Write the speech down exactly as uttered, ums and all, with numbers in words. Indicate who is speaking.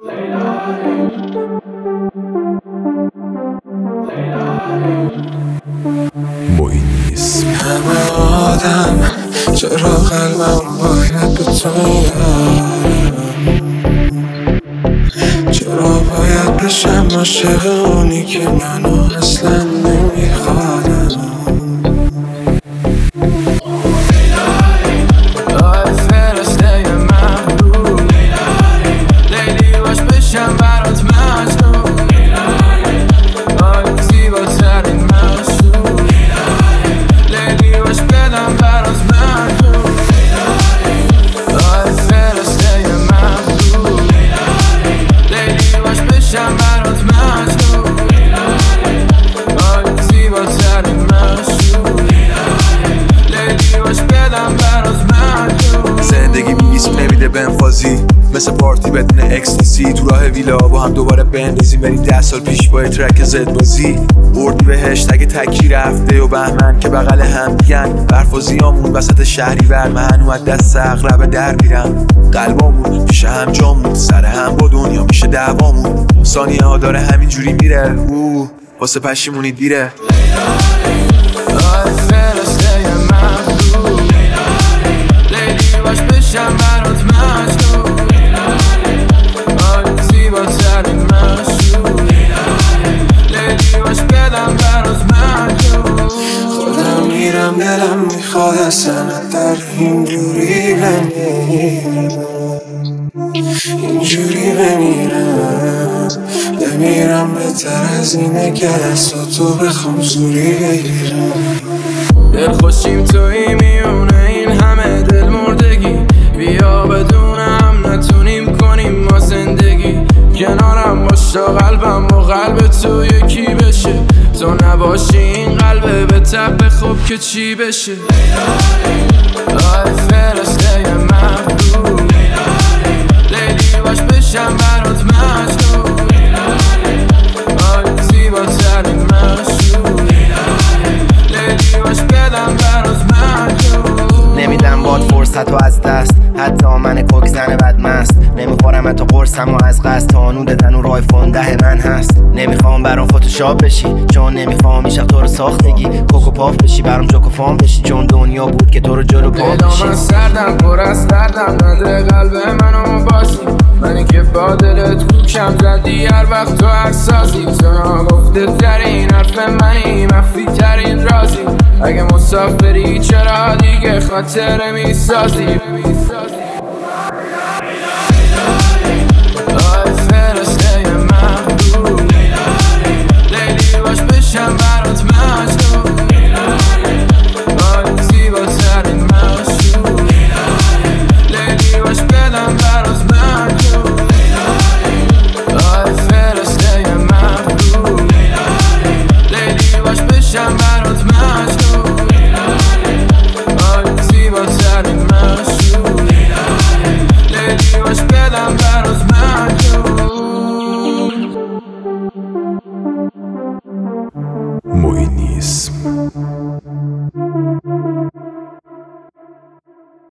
Speaker 1: با این نیست
Speaker 2: همه آدم چرا قلبم باید به تو چرا باید بشم عاشق اونی که منو اصلا نمیخوادم
Speaker 1: زندگی میسم نمیده بنفازی مثل پارتی بدون اکستیسی تو راه ویلا با هم دوباره بندازیم بریم ده سال پیش با ترک زد بازی اردی بهشت اگه تکی رفته و بهمن که بغل هم دیگن برفازیامون وسط شهری ور من اومد دست اغرب در میرم قلبامون پیش هم جامون سر هم با دنیا میشه دعوامون ثانیه ها داره همینجوری میره او واسه پشیمونی دیره
Speaker 2: بشم برات مجنون آی زیباترین مشروع لیلی باش بدم برات مجنون خودم میرم دلم میخواد اصلا در اینجوری بمیرم اینجوری بمیرم بمیرم بهتر از اینه که دست تو بخوام زوری بگیرم دل خوشیم توی میونه این همه دل مردگی بیا بدونم نتونیم کنیم ما زندگی کنارم باش تا قلبم و قلب تو یکی بشه تو نباشی این قلبه به تب خوب که چی بشه آی فرسته محبوب لیلی باش بشم برات مجنون آی زیباترین مشروع لیلی باش بدم برات مجنون
Speaker 3: نمیدم باد فرصت و از دست حتی من کوک زن بدمست نمیخورم حتی قرصم و از قصد تانود تنور آیفون ده من هست نمیخوام برام فتوشاپ بشی چون نمیخوام این شب تو رو ساختگی کوکو پاف بشی برام جوکو فام بشی چون دنیا بود که تو رو جلو پا بشی
Speaker 2: من سردم پر از دردم نده قلب منو بازی منی که با دلت کوکم زدی هر وقت تو احساسی تو نگفته ترین حرف منی مخفی ترین رازی اگه مسافری چرا دیگه خاطره میسازی